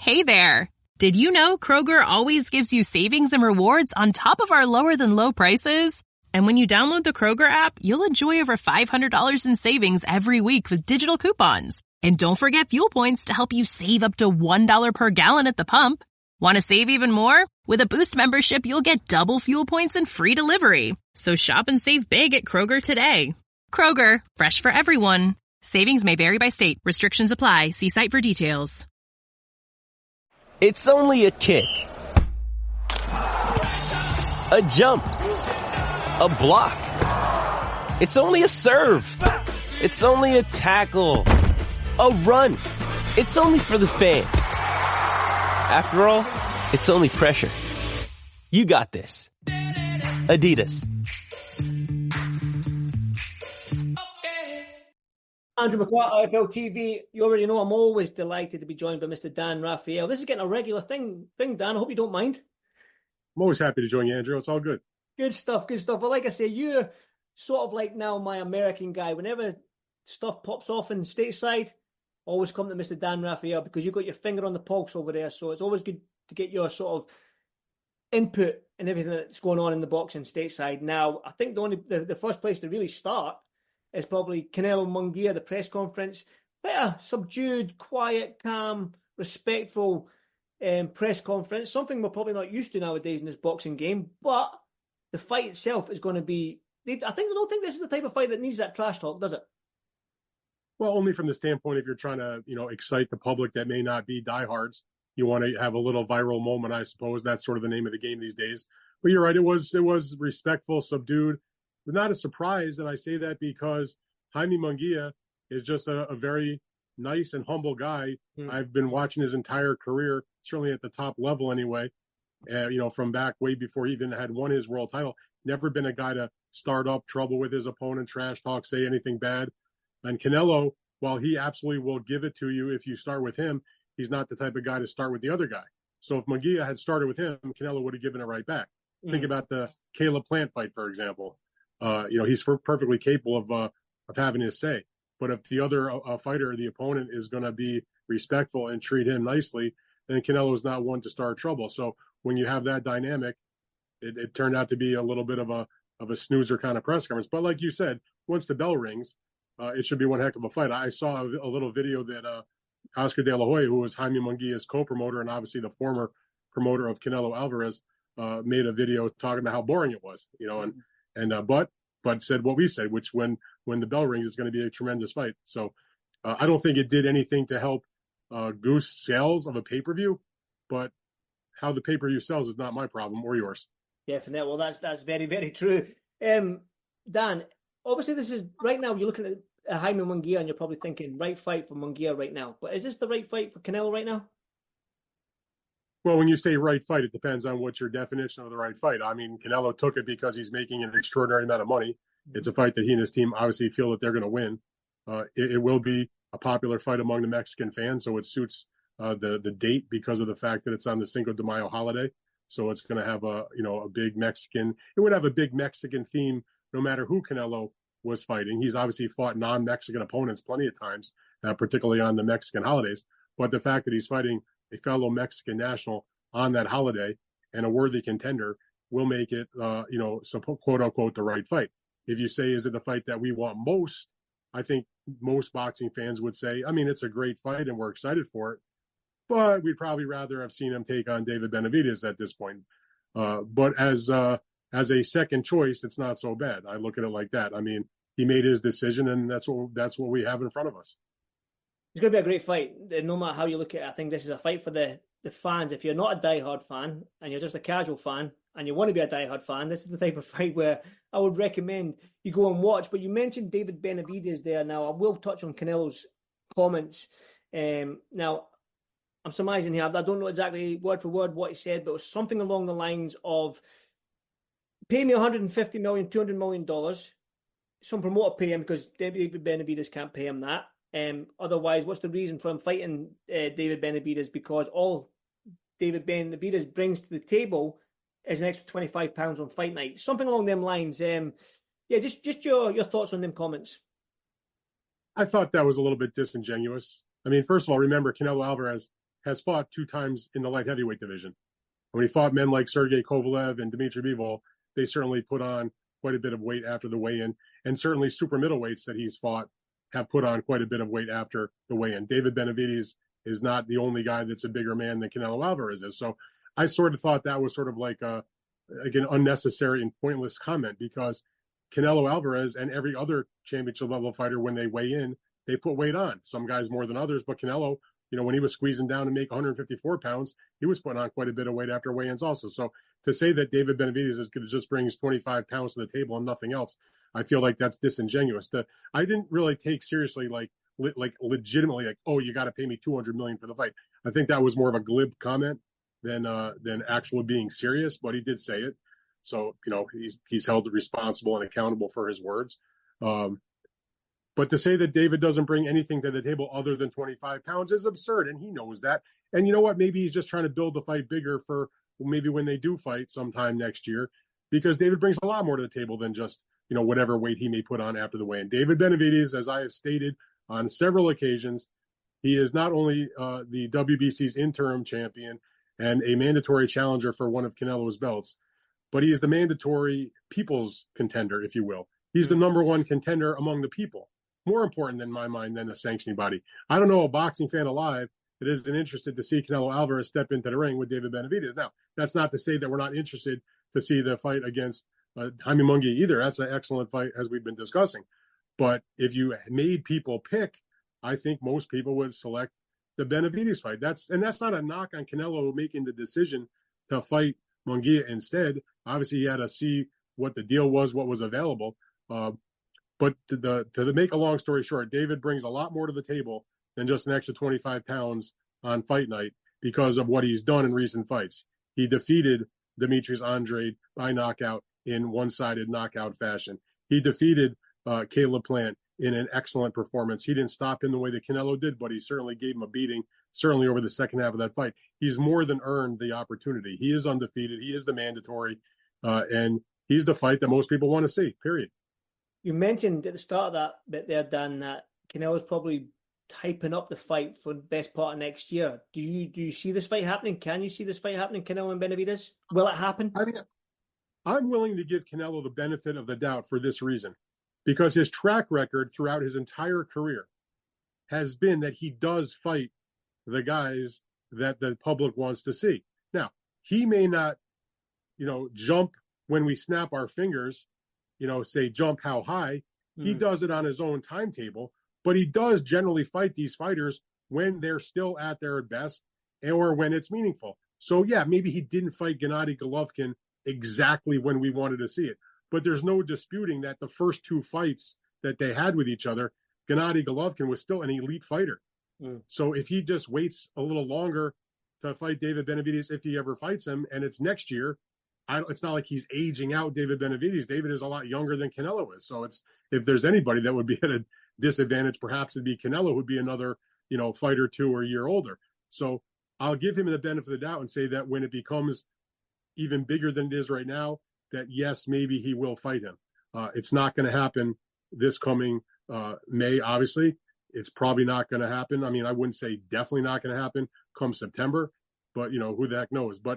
Hey there! Did you know Kroger always gives you savings and rewards on top of our lower-than-low prices? And when you download the Kroger app, you'll enjoy over $500 in savings every week with digital coupons. And don't forget fuel points to help you save up to $1 per gallon at the pump. Want to save even more? With a Boost membership, you'll get double fuel points and free delivery. So shop and save big at Kroger today. Kroger, fresh for everyone. Savings may vary by state. Restrictions apply. See site for details. It's only a kick, a jump, a block. It's only a serve. It's only a tackle, a run. It's only for the fans. After all, it's only pressure. You got this. Adidas. Andrew McCart, IFL TV. You already know I'm always delighted to be joined by Mr. Dan Raphael. This is getting a regular thing, Dan. I hope you don't mind. I'm always happy to join you, Andrew. It's all good. Good stuff. But like I say, you're sort of like now my American guy. Whenever stuff pops off in stateside, always come to Mr. Dan Raphael because you've got your finger on the pulse over there. So it's always good to get your sort of input and everything that's going on in the boxing stateside. Now, I think the first place to really start is probably Canelo Munguia, the press conference. Quite a subdued, quiet, calm, respectful press conference. Something we're probably not used to nowadays in this boxing game. But the fight itself is going to be... I don't think this is the type of fight that needs that trash talk, does it? Well, only from the standpoint if you're trying to, excite the public that may not be diehards. You want to have a little viral moment, I suppose. That's sort of the name of the game these days. But you're right. It was respectful, subdued. But not a surprise, and I say that because Jaime Munguia is just a very nice and humble guy. I've been watching his entire career, certainly at the top level anyway, from back way before he even had won his world title. Never been a guy to start up trouble with his opponent, trash talk, say anything bad. And Canelo, while he absolutely will give it to you if you start with him, he's not the type of guy to start with the other guy. So if Munguia had started with him, Canelo would have given it right back. Think about the Caleb Plant fight, for example. He's perfectly capable of having his say. But if the other fighter, the opponent, is going to be respectful and treat him nicely, then Canelo is not one to start trouble. So when you have that dynamic, it turned out to be a little bit of a snoozer kind of press conference. But like you said, once the bell rings, it should be one heck of a fight. I saw a little video that Oscar De La Hoya, who was Jaime Munguia's co-promoter and obviously the former promoter of Canelo Alvarez, made a video talking about how boring it was, but said what we said, which when the bell rings, it's going to be a tremendous fight. So I don't think it did anything to help goose sales of a pay-per-view, but how the pay-per-view sells is not my problem or yours. Definitely. Well, that's very, very true. Dan, obviously this is right now you're looking at Jaime Munguia and you're probably thinking right fight for Munguia right now. But is this the right fight for Canelo right now? Well, when you say right fight, it depends on what your definition of the right fight. I mean, Canelo took it because he's making an extraordinary amount of money. It's a fight that he and his team obviously feel that they're going to win. It will be a popular fight among the Mexican fans, so it suits the date because of the fact that it's on the Cinco de Mayo holiday. So it's going to have a big Mexican. It would have a big Mexican theme no matter who Canelo was fighting. He's obviously fought non-Mexican opponents plenty of times, particularly on the Mexican holidays. But the fact that he's fighting a fellow Mexican national on that holiday and a worthy contender will make it, so quote unquote, the right fight. If you say, is it the fight that we want most? I think most boxing fans would say, I mean, it's a great fight and we're excited for it, but we'd probably rather have seen him take on David Benavidez at this point. But as a second choice, it's not so bad. I look at it like that. I mean, he made his decision and that's what we have in front of us. It's going to be a great fight. No matter how you look at it, I think this is a fight for the fans. If you're not a diehard fan and you're just a casual fan and you want to be a diehard fan, this is the type of fight where I would recommend you go and watch. But you mentioned David Benavidez there. Now, I will touch on Canelo's comments. Now, I'm surmising here. I don't know exactly word for word what he said, but it was something along the lines of, pay me $150 million, $200 million. Some promoter pay him because David Benavidez can't pay him that. Otherwise, what's the reason for him fighting David Benavidez? Because all David Benavidez brings to the table is an extra £25 on fight night. Something along them lines. Just your thoughts on them comments. I thought that was a little bit disingenuous. I mean, first of all, remember Canelo Alvarez has fought 2 times in the light heavyweight division. When he fought men like Sergey Kovalev and Dmitry Bivol, they certainly put on quite a bit of weight after the weigh-in, and certainly super middleweights that he's fought have put on quite a bit of weight after the weigh-in. David Benavidez is not the only guy that's a bigger man than Canelo Alvarez is. So I sort of thought that was sort of like an unnecessary and pointless comment, because Canelo Alvarez and every other championship level fighter, when they weigh in, they put weight on. Some guys more than others, but Canelo, when he was squeezing down to make 154 pounds, he was putting on quite a bit of weight after weigh-ins also. So to say that David Benavidez just brings 25 pounds to the table and nothing else, I feel like that's disingenuous. I didn't really take seriously, like legitimately, like, oh, you got to pay me $200 million for the fight. I think that was more of a glib comment than actually being serious, but he did say it. So, he's held responsible and accountable for his words. But to say that David doesn't bring anything to the table other than 25 pounds is absurd, and he knows that. And you know what? Maybe he's just trying to build the fight bigger for maybe when they do fight sometime next year, because David brings a lot more to the table than just, whatever weight he may put on after the weigh-in. David Benavidez, as I have stated on several occasions, he is not only the WBC's interim champion and a mandatory challenger for one of Canelo's belts, but he is the mandatory people's contender, if you will. He's the number one contender among the people. More important in my mind than a sanctioning body. I don't know a boxing fan alive that isn't interested to see Canelo Alvarez step into the ring with David Benavidez. Now, that's not to say that we're not interested to see the fight against Jaime Munguia either. That's an excellent fight, as we've been discussing. But if you made people pick, I think most people would select the Benavidez fight. That's not a knock on Canelo making the decision to fight Munguia instead. Obviously, he had to see what the deal was, what was available. But to make a long story short, David brings a lot more to the table than just an extra 25 pounds on fight night because of what he's done in recent fights. He defeated Demetrius Andrade by knockout in one-sided knockout fashion. He defeated Caleb Plant in an excellent performance. He didn't stop him the way that Canelo did, but he certainly gave him a beating, certainly over the second half of that fight. He's more than earned the opportunity. He is undefeated. He is the mandatory, and he's the fight that most people want to see, period. You mentioned at the start of that bit there, Dan, that Canelo's probably hyping up the fight for the best part of next year. Do you see this fight happening? Can you see this fight happening, Canelo and Benavidez? Will it happen? I mean, I'm willing to give Canelo the benefit of the doubt for this reason, because his track record throughout his entire career has been that he does fight the guys that the public wants to see. Now, he may not, jump when we snap our fingers, say jump how high. He does it on his own timetable, but he does generally fight these fighters when they're still at their best or when it's meaningful. So yeah, maybe he didn't fight Gennady Golovkin exactly when we wanted to see it, but there's no disputing that the first 2 fights that they had with each other, Gennady Golovkin was still an elite fighter. So if he just waits a little longer to fight David Benavidez, if he ever fights him, and it's next year, it's not like he's aging out David Benavidez. David is a lot younger than Canelo is. So if there's anybody that would be at a disadvantage, perhaps it'd be Canelo, who'd be another, fight or 2 or a year older. So I'll give him the benefit of the doubt and say that when it becomes even bigger than it is right now, that yes, maybe he will fight him. It's not going to happen this coming May, obviously. It's probably not going to happen. I mean, I wouldn't say definitely not going to happen come September, but, who the heck knows. But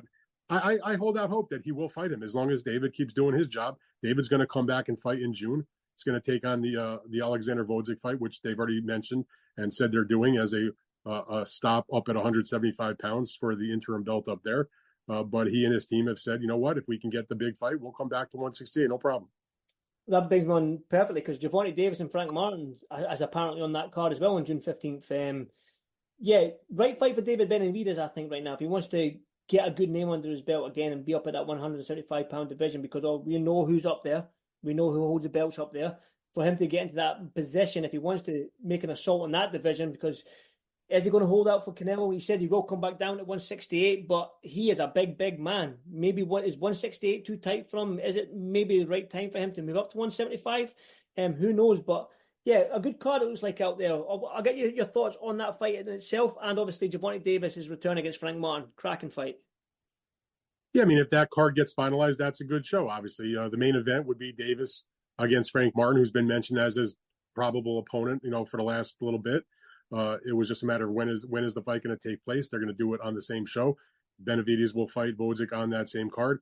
I hold out hope that he will fight him as long as David keeps doing his job. David's going to come back and fight in June. He's going to take on the Alexander Vodzik fight, which they've already mentioned and said they're doing as a stop up at 175 pounds for the interim belt up there. But he and his team have said, you know what, if we can get the big fight, we'll come back to 168, no problem. That brings me on perfectly, because Gervonta Davis and Frank Martin is apparently on that card as well on June 15th. Yeah, right fight for David Benavidez, I think, right now. If he wants to get a good name under his belt again and be up at that 175-pound division, because we know who's up there. We know who holds the belts up there. For him to get into that position, if he wants to make an assault on that division, because is he going to hold out for Canelo? He said he will come back down to 168, but he is a big, big man. Maybe is 168 too tight for him? Is it maybe the right time for him to move up to 175? Who knows? But yeah, a good card it looks like out there. I'll get your thoughts on that fight in itself, and obviously Gervonta Davis' return against Frank Martin. Cracking fight. Yeah, I mean, if that card gets finalized, that's a good show, obviously. The main event would be Davis against Frank Martin, who's been mentioned as his probable opponent, for the last little bit. It was just a matter of when is the fight going to take place. They're going to do it on the same show. Benavidez will fight Bozic on that same card.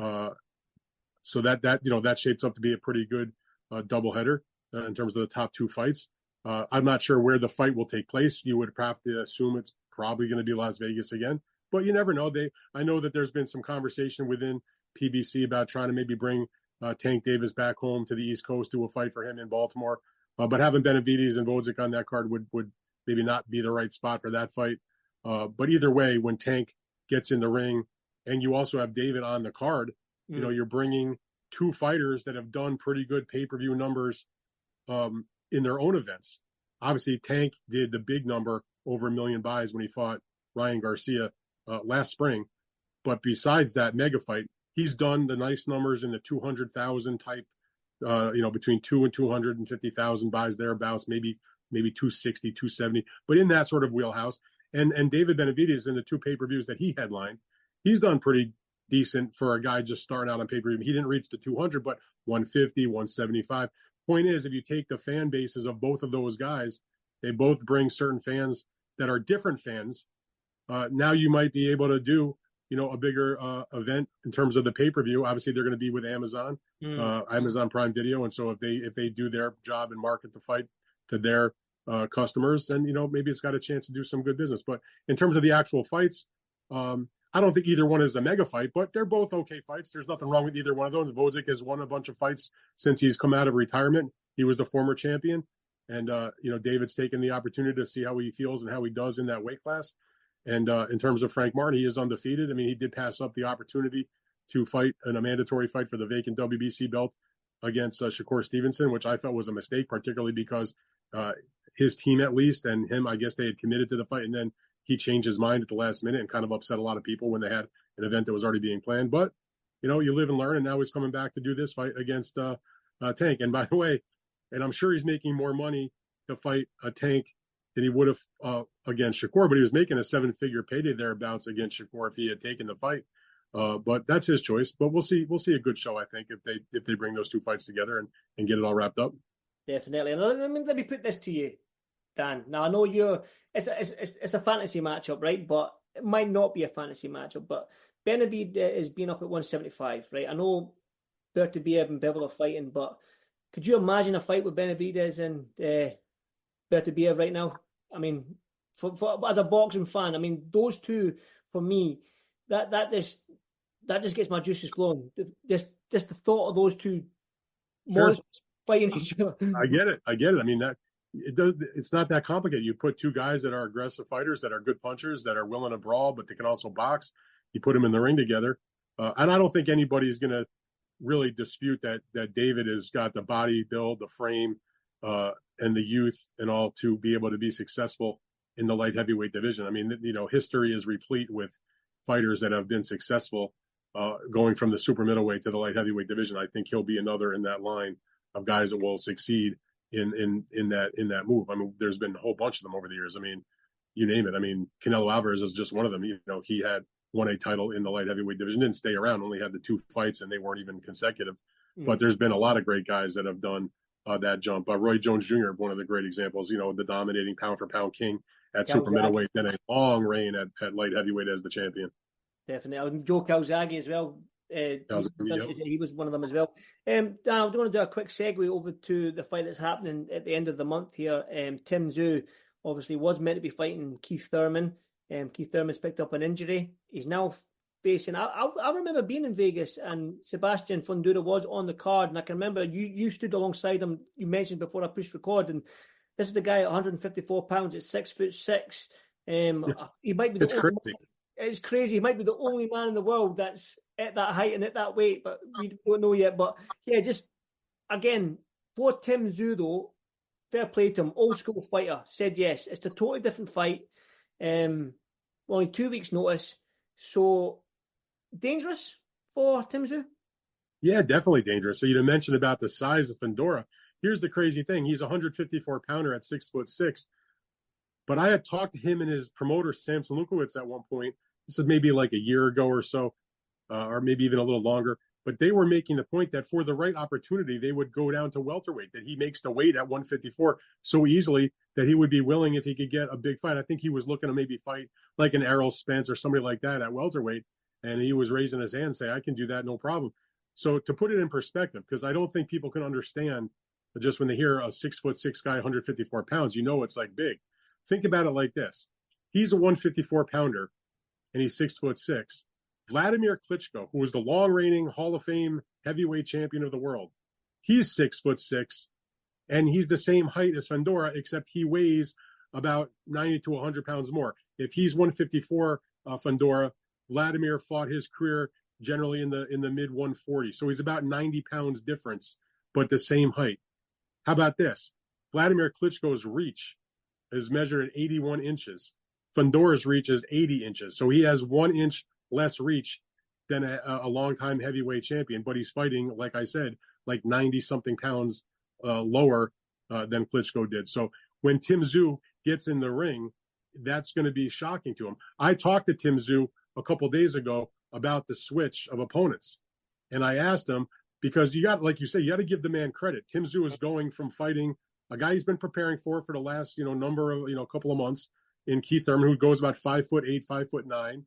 So that shapes up to be a pretty good doubleheader in terms of the top two fights. I'm not sure where the fight will take place. You would have to assume it's probably going to be Las Vegas again, but you never know. I know that there's been some conversation within PBC about trying to maybe bring Tank Davis back home to the East Coast, do a fight for him in Baltimore. But having Benavidez and Bozic on that card would maybe not be the right spot for that fight. But either way, when Tank gets in the ring and you also have David on the card, you know, you're bringing two fighters that have done pretty good pay-per-view numbers in their own events. Obviously, Tank did the big number, over 1 million buys, when he fought Ryan Garcia last spring. But besides that mega fight, he's done the nice numbers in the 200,000 type, between 2 and 250,000 buys thereabouts, maybe 260, 270, but in that sort of wheelhouse. And David Benavidez, in the two pay-per-views that he headlined, he's done pretty decent for a guy just starting out on pay-per-view. He didn't reach the 200, but 150, 175. Point is, if you take the fan bases of both of those guys, they both bring certain fans that are different fans. Now you might be able to do, a bigger event in terms of the pay-per-view. Obviously, they're going to be with Amazon, Amazon Prime Video, and so if they do their job and market the fight to their customers, then maybe it's got a chance to do some good business. But in terms of the actual fights, I don't think either one is a mega fight, but they're both okay fights. There's nothing wrong with either one of those. Bozic has won a bunch of fights since he's come out of retirement. He was the former champion. And, David's taken the opportunity to see how he feels and how he does in that weight class. And in terms of Frank Martin, he is undefeated. I mean, he did pass up the opportunity to fight in a mandatory fight for the vacant WBC belt against Shakur Stevenson, which I felt was a mistake, particularly because his team, at least, and him, I guess they had committed to the fight. And then he changed his mind at the last minute and kind of upset a lot of people when they had an event that was already being planned. But, you live and learn, and now he's coming back to do this fight against Tank. And by the way, and I'm sure he's making more money to fight a Tank than he would have against Shakur, but he was making a 7-figure payday thereabouts against Shakur if he had taken the fight. But that's his choice. But we'll see. We'll see a good show, I think, if they bring those two fights together and get it all wrapped up. Definitely. And let me put this to you, Dan. Now I know it's a fantasy matchup, right? But it might not be a fantasy matchup. But Benavidez is being up at 175, right? I know Bertobiev and Bivol are fighting, but could you imagine a fight with Benavidez and Bertobiev right now? I mean, for as a boxing fan, I mean, those two, for me, that just gets my juices flowing. Just the thought of those two fighting each other. I get it. I mean, it's not that complicated. You put two guys that are aggressive fighters, that are good punchers, that are willing to brawl, but they can also box. You put them in the ring together. And I don't think anybody's going to really dispute that David has got the body build, the frame, and the youth and all to be able to be successful in the light heavyweight division. I mean, history is replete with fighters that have been successful going from the super middleweight to the light heavyweight division. I think he'll be another in that line of guys that will succeed in that move. I mean, there's been a whole bunch of them over the years. I mean, you name it. I mean, Canelo Alvarez is just one of them. He had won a title in the light heavyweight division, didn't stay around, only had the 2 fights, and they weren't even consecutive. But there's been a lot of great guys that have done that jump. Roy Jones Jr., one of the great examples, the dominating pound-for-pound king at super middleweight, then a long reign at light heavyweight as the champion. Definitely. Joe Calzaghe as well. He was one of them as well. Dan, I'm going to do a quick segue over to the fight that's happening at the end of the month here. Tim Tszyu obviously was meant to be fighting Keith Thurman. Keith Thurman's picked up an injury. He's now facing... I remember being in Vegas and Sebastian Fundora was on the card, and I can remember you stood alongside him. You mentioned before I pushed record, and this is the guy at 154 pounds at 6'6". He might be crazy. It's crazy. He might be the only man in the world that's at that height and at that weight, but we don't know yet. But yeah, just again, for Tim Tszyu though, fair play to him, old school fighter, said yes. It's a totally different fight. Only 2 weeks notice. So dangerous for Tim Tszyu? Yeah, definitely dangerous. So you mentioned about the size of Fundora. Here's the crazy thing. He's a 154 pounder at 6'6". But I had talked to him and his promoter, Samson Lukowicz, at one point. This is maybe like a year ago or so, or maybe even a little longer. But they were making the point that for the right opportunity, they would go down to welterweight, that he makes the weight at 154 so easily that he would be willing if he could get a big fight. I think he was looking to maybe fight like an Errol Spence or somebody like that at welterweight. And he was raising his hand and say, I can do that, no problem. So to put it in perspective, because I don't think people can understand just when they hear a 6'6" guy, 154 pounds, it's like big. Think about it like this. He's a 154 pounder and he's 6'6". Vladimir Klitschko, who was the long reigning Hall of Fame heavyweight champion of the world, he's 6'6", and he's the same height as Fundora, except he weighs about 90 to 100 pounds more. If he's 154, Fundora, Vladimir fought his career generally in the mid 140, so he's about 90 pounds difference, but the same height. How about this? Vladimir Klitschko's reach is measured at 81 inches. Fundora's reach is 80 inches, so he has 1 inch less reach than a longtime heavyweight champion, but he's fighting, like I said, like 90-something pounds lower than Klitschko did. So when Tim Tszyu gets in the ring, that's going to be shocking to him. I talked to Tim Tszyu a couple of days ago about the switch of opponents, and I asked him, because you got, like you say, you got to give the man credit. Tim Tszyu is going from fighting a guy he's been preparing for the last number of couple of months in Keith Thurman, who goes about 5'8", 5'9".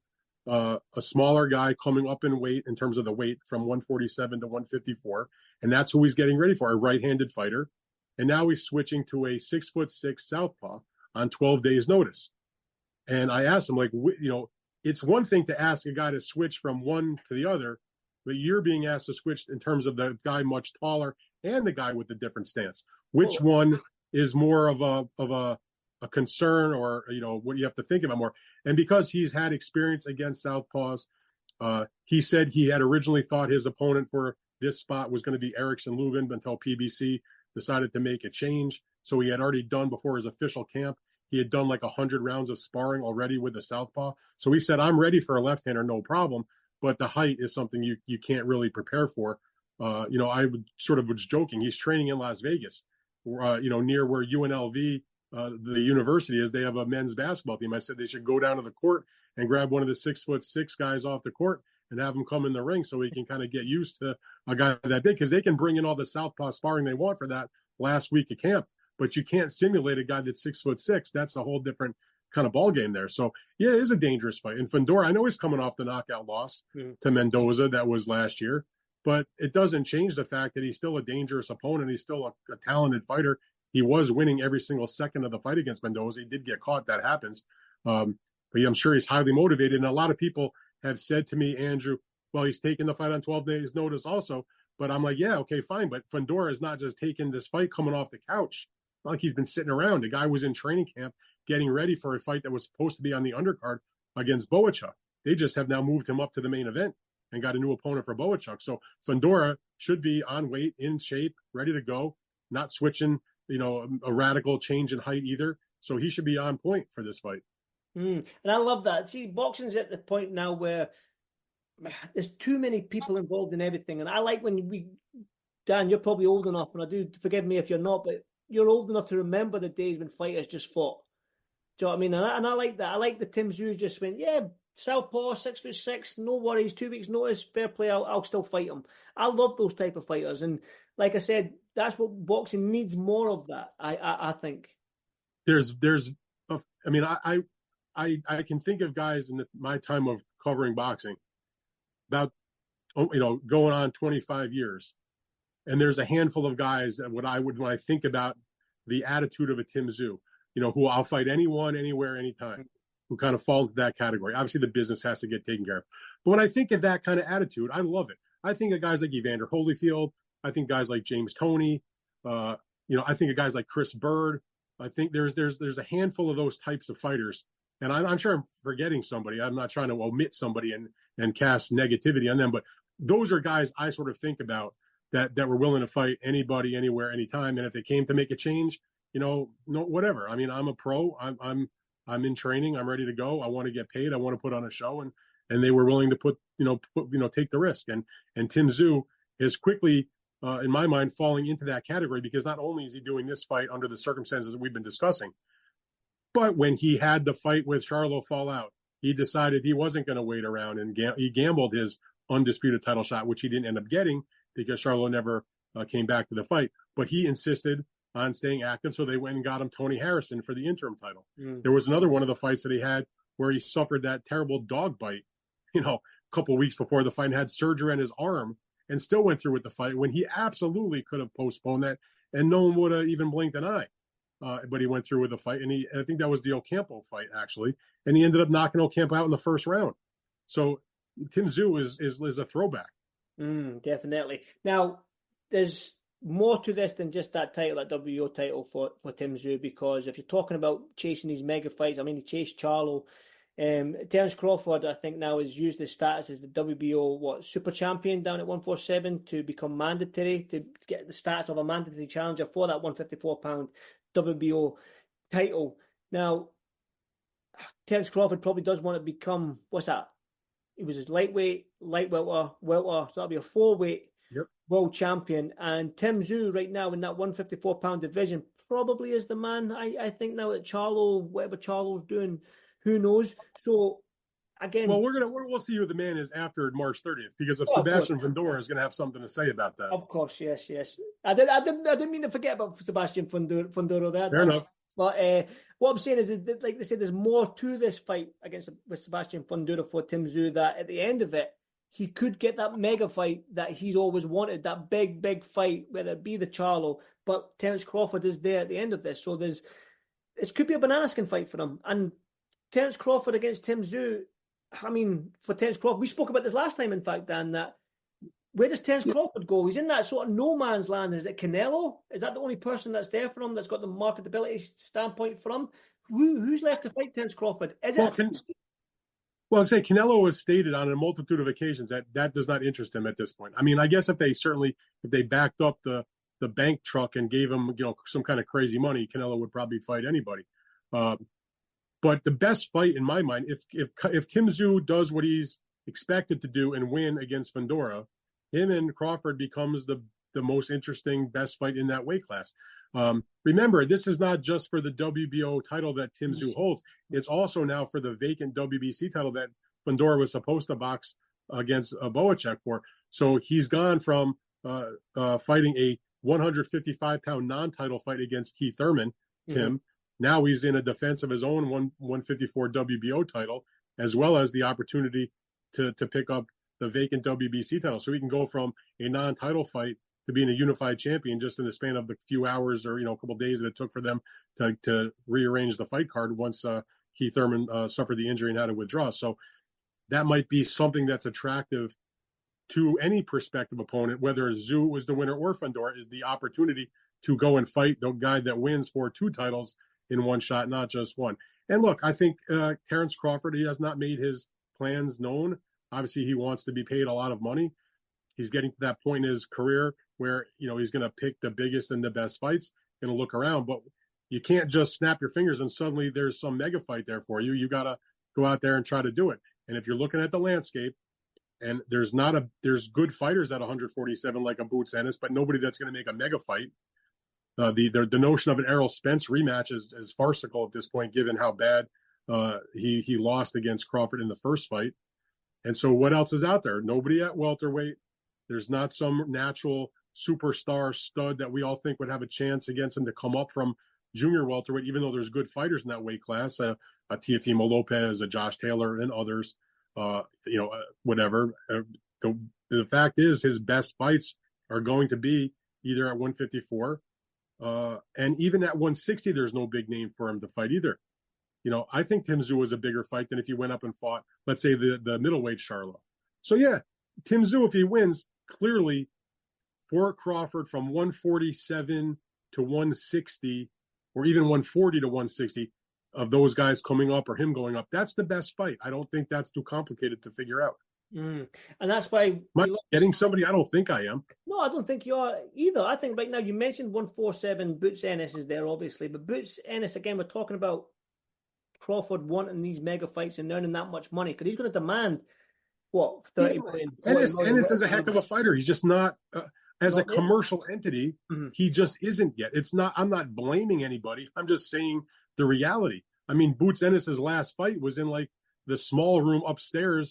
A smaller guy coming up in weight in terms of the weight from 147 to 154. And that's who he's getting ready for, a right-handed fighter. And now he's switching to a 6'6" southpaw on 12 days notice. And I asked him, it's one thing to ask a guy to switch from one to the other, but you're being asked to switch in terms of the guy much taller and the guy with the different stance. Which one is more of a concern, or what you have to think about more? And because he's had experience against southpaws, he said he had originally thought his opponent for this spot was going to be Erickson Lubin until PBC decided to make a change. So he had already done, before his official camp, he had done like 100 rounds of sparring already with the southpaw. So he said, I'm ready for a left-hander, no problem. But the height is something you can't really prepare for. I was joking. He's training in Las Vegas, near where UNLV, the university is. They have a men's basketball team. I said they should go down to the court and grab one of the 6'6" guys off the court and have him come in the ring so he can kind of get used to a guy that big, because they can bring in all the southpaw sparring they want for that last week of camp, but you can't simulate a guy that's 6'6". That's a whole different kind of ball game there. So yeah, it is a dangerous fight. And Fundora, I know he's coming off the knockout loss to Mendoza that was last year, but it doesn't change the fact that he's still a dangerous opponent. He's still a talented fighter. He was winning every single second of the fight against Mendoza. He did get caught. That happens. But I'm sure he's highly motivated. And a lot of people have said to me, Andrew, well, he's taking the fight on 12 days notice also. But I'm like, yeah, okay, fine. But Fundora is not just taking this fight coming off the couch. Not like he's been sitting around. The guy was in training camp getting ready for a fight that was supposed to be on the undercard against Boachuk. They just have now moved him up to the main event and got a new opponent for Boachuk. So Fundora should be on weight, in shape, ready to go, not switching, a radical change in height either. So he should be on point for this fight. And I love that. See, boxing's at the point now where there's too many people involved in everything. And I like when Dan, you're probably old enough, and I do, forgive me if you're not, but you're old enough to remember the days when fighters just fought. Do you know what I mean? And I like that. I like the Tim Tszyu just went, yeah, southpaw, 6'6", no worries, 2 weeks notice, fair play, I'll still fight him. I love those type of fighters. And like I said, that's what boxing needs, more of that, I think. I can think of guys in my time of covering boxing about, going on 25 years. And there's a handful of guys that when I think about the attitude of a Tim Tszyu, who I'll fight anyone, anywhere, anytime, who kind of fall into that category. Obviously, the business has to get taken care of. But when I think of that kind of attitude, I love it. I think of guys like Evander Holyfield. I think guys like James Toney. I think of guys like Chris Bird. I think there's a handful of those types of fighters. And I'm sure I'm forgetting somebody. I'm not trying to omit somebody and cast negativity on them. But those are guys I sort of think about that were willing to fight anybody, anywhere, anytime. And if they came to make a change, no, whatever. I mean, I'm a pro. I'm in training. I'm ready to go. I want to get paid. I want to put on a show, and they were willing to take the risk. And Tim Tszyu is quickly, in my mind, falling into that category, because not only is he doing this fight under the circumstances that we've been discussing, but when he had the fight with Charlo fall out, he decided he wasn't going to wait around, and he gambled his undisputed title shot, which he didn't end up getting because Charlo never came back to the fight. But he insisted on staying active, so they went and got him Tony Harrison for the interim title. There was another one of the fights that he had where he suffered that terrible dog bite, a couple of weeks before the fight, and had surgery on his arm and still went through with the fight when he absolutely could have postponed that and no one would have even blinked an eye. But he went through with the fight, and I think that was the Ocampo fight, actually, and he ended up knocking Ocampo out in the first round. So Tim Tszyu is a throwback. Definitely. Now, there's more to this than just that title, that WBO title for Tim Tszyu, because if you're talking about chasing these mega fights, I mean, he chased Charlo. Terence Crawford, I think, now has used his status as the WBO super champion down at 147 to become mandatory, to get the status of a mandatory challenger for that 154-pound WBO title. Now, Terence Crawford probably does want to become, what's that? He was his lightweight, light welter, so that'll be a 4-weight world champion. And Tim Tszyu right now in that 154-pound division probably is the man. I think now that whatever Charlo's doing, who knows? So again, well, we'll see who the man is after March 30th, because if Sebastian Fundora is going to have something to say about that. Of course, yes. I didn't mean to forget about Sebastian Fundora there. Fair enough. But what I'm saying is that, like they said, there's more to this fight with Sebastian Fundora for Tim Tszyu, that at the end of it, he could get that mega fight that he's always wanted, that big fight, whether it be the Charlo, but Terence Crawford is there at the end of this. So this could be a banana skin fight for him. And Terence Crawford against Tim Tszyu, I mean, for Terence Crawford, we spoke about this last time, in fact, Dan, that where does Terence Crawford go? He's in that sort of no man's land. Is it Canelo? Is that the only person that's there for him, that's got the marketability standpoint for him? Who's left to fight Terence Crawford? I'd say Canelo has stated on a multitude of occasions that does not interest him at this point. I mean, I guess if they backed up the bank truck and gave him, some kind of crazy money, Canelo would probably fight anybody. But the best fight in my mind, if Tim Tszyu does what he's expected to do and win against Fundora, him and Crawford becomes the most interesting, best fight in that weight class. Remember, this is not just for the WBO title that Tim Tszyu holds. It's also now for the vacant WBC title that Fundora was supposed to box against Bohacek for. So he's gone from fighting a 155-pound non-title fight against Keith Thurman, Tim. Now he's in a defense of his own 154 WBO title, as well as the opportunity to pick up the vacant WBC title. So he can go from a non-title fight to being a unified champion just in the span of the few hours or, a couple of days that it took for them to rearrange the fight card once Keith Thurman suffered the injury and had to withdraw. So that might be something that's attractive to any prospective opponent, whether Tszyu was the winner or Fundora, is the opportunity to go and fight the guy that wins for 2 titles in one shot, not just one. And look, I think Terence Crawford, he has not made his plans known. Obviously, he wants to be paid a lot of money. He's getting to that point in his career where, he's going to pick the biggest and the best fights and look around. But you can't just snap your fingers and suddenly there's some mega fight there for you. You got to go out there and try to do it. And if you're looking at the landscape, and there's good fighters at 147 like a Boots Ennis, but nobody that's going to make a mega fight. The notion of an Errol Spence rematch is farcical at this point, given how bad he lost against Crawford in the first fight. And so what else is out there? Nobody at welterweight. There's not some natural superstar stud that we all think would have a chance against him to come up from junior welterweight, even though there's good fighters in that weight class, a Teofimo Lopez, a Josh Taylor, and others, whatever. The fact is his best fights are going to be either at 154, and even at 160, there's no big name for him to fight either. I think Tim Tszyu was a bigger fight than if he went up and fought, let's say, the middleweight Charlo. So, yeah, Tim Tszyu, if he wins, clearly for Crawford from 147 to 160, or even 140 to 160, of those guys coming up or him going up, that's the best fight. I don't think that's too complicated to figure out. And that's why... Am I getting somebody? I don't think I am. No, I don't think you are either. I think right now, you mentioned 147, Boots Ennis is there, obviously. But Boots Ennis, again, we're talking about Crawford wanting these mega fights and earning that much money, because he's going to demand, 30 million? Ennis is a heck of a fighter. He's just not... as a commercial entity, he just isn't yet. I'm not blaming anybody. I'm just saying the reality. I mean, Boots Ennis' last fight was in like the small room upstairs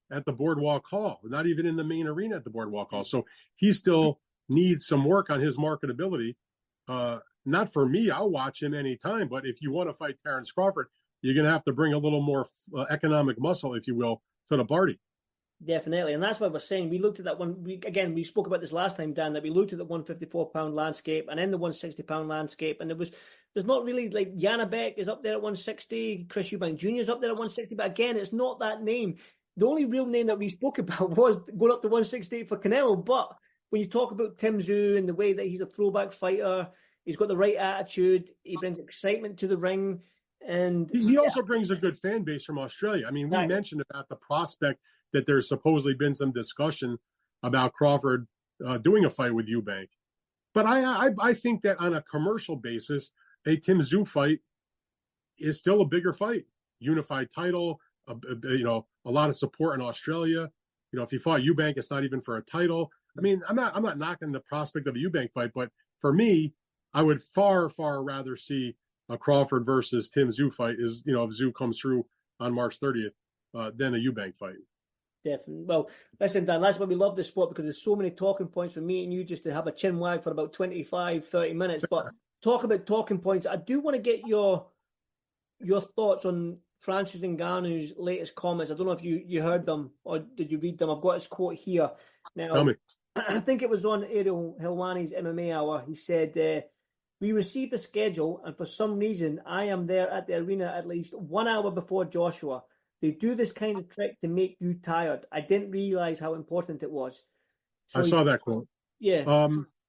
at the Boardwalk Hall, not even in the main arena at the Boardwalk Hall. So he still needs some work on his marketability. Not for me, I'll watch him anytime, but if you want to fight Terrence Crawford, you're going to have to bring a little more economic muscle, if you will, to the party. Definitely, and that's what we're saying. We looked at that one. We spoke about this last time, Dan, that we looked at the 154-pound landscape and then the 160-pound landscape, and there's not really, like, Janabek is up there at 160, Chris Eubank Jr. is up there at 160, but again, it's not that name. The only real name that we spoke about was going up to 168 for Canelo, but when you talk about Tim Tszyu and the way that he's a throwback fighter, he's got the right attitude, he brings excitement to the ring, and he also brings a good fan base from Australia. I mean, we mentioned about the prospect that there's supposedly been some discussion about Crawford doing a fight with Eubank. But I think that on a commercial basis, a Tim Tszyu fight is still a bigger fight. Unified title, a lot of support in Australia. If you fought Eubank, it's not even for a title. I mean, I'm not knocking the prospect of a Eubank fight, but for me, I would far, far rather see a Crawford versus Tim Tszyu fight if Tszyu comes through on March 30th than a Eubank fight. Definitely. Well, listen, Dan, that's why we love this sport, because there's so many talking points for me and you just to have a chin wag for about 25, 30 minutes. But talk about talking points. I do want to get your thoughts on Francis Ngannou's latest comments. I don't know if you heard them or did you read them. I've got his quote here. Now, I think it was on Ariel Helwani's MMA Hour. He said, we received the schedule, and for some reason, I am there at the arena at least 1 hour before Joshua. They do this kind of trick to make you tired. I didn't realize how important it was. So I saw that quote. Yeah.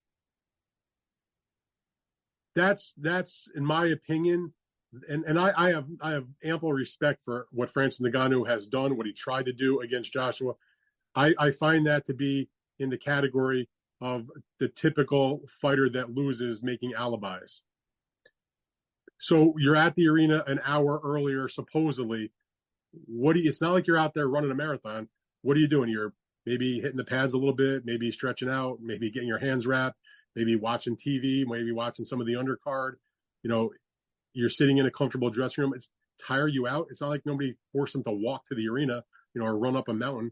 That's in my opinion, and I have ample respect for what Francis Ngannou has done, what he tried to do against Joshua. I find that to be in the category of the typical fighter that loses making alibis. So you're at the arena an hour earlier, supposedly. It's not like you're out there running a marathon. What are you doing? You're maybe hitting the pads a little bit, maybe stretching out, maybe getting your hands wrapped, maybe watching TV, maybe watching some of the undercard. You're sitting in a comfortable dressing room. It's tire you out. It's not like nobody forced them to walk to the arena, or run up a mountain.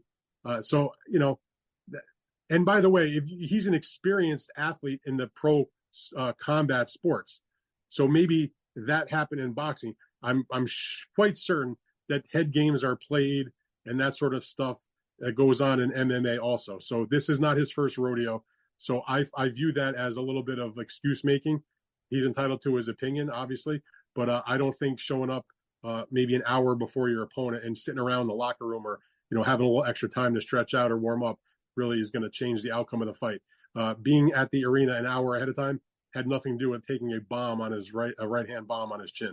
And by the way, if he's an experienced athlete in the pro combat sports, so maybe that happened in boxing. I'm quite certain that head games are played and that sort of stuff that goes on in MMA also. So this is not his first rodeo. So I view that as a little bit of excuse making. He's entitled to his opinion, obviously, but I don't think showing up maybe an hour before your opponent and sitting around the locker room or, having a little extra time to stretch out or warm up really is going to change the outcome of the fight. Being at the arena an hour ahead of time had nothing to do with taking a bomb on his right-hand bomb on his chin.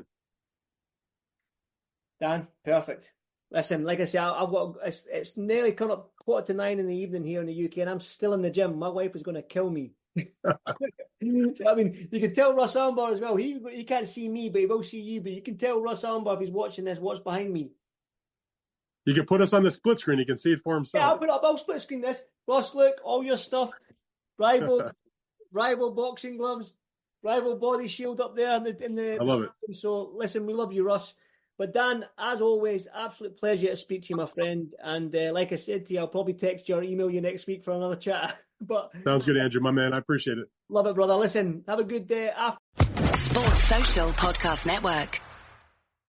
Dan, perfect. Listen, like I say, it's nearly coming up 8:45 in the evening here in the UK, and I'm still in the gym. My wife is going to kill me. I mean, you can tell Russ Armbar as well. He can't see me, but he will see you. But you can tell Russ Armbar if he's watching this, what's behind me. You can put us on the split screen. He can see it for himself. Yeah, I'll split screen this. Ross, look, all your stuff. Rival boxing gloves, rival body shield up there in the. I love it. So listen, we love you, Russ. But Dan, as always, absolute pleasure to speak to you, my friend. And like I said to you, I'll probably text you or email you next week for another chat. But sounds good, Andrew, my man. I appreciate it. Love it, brother. Listen, have a good day. Sports Social Podcast Network.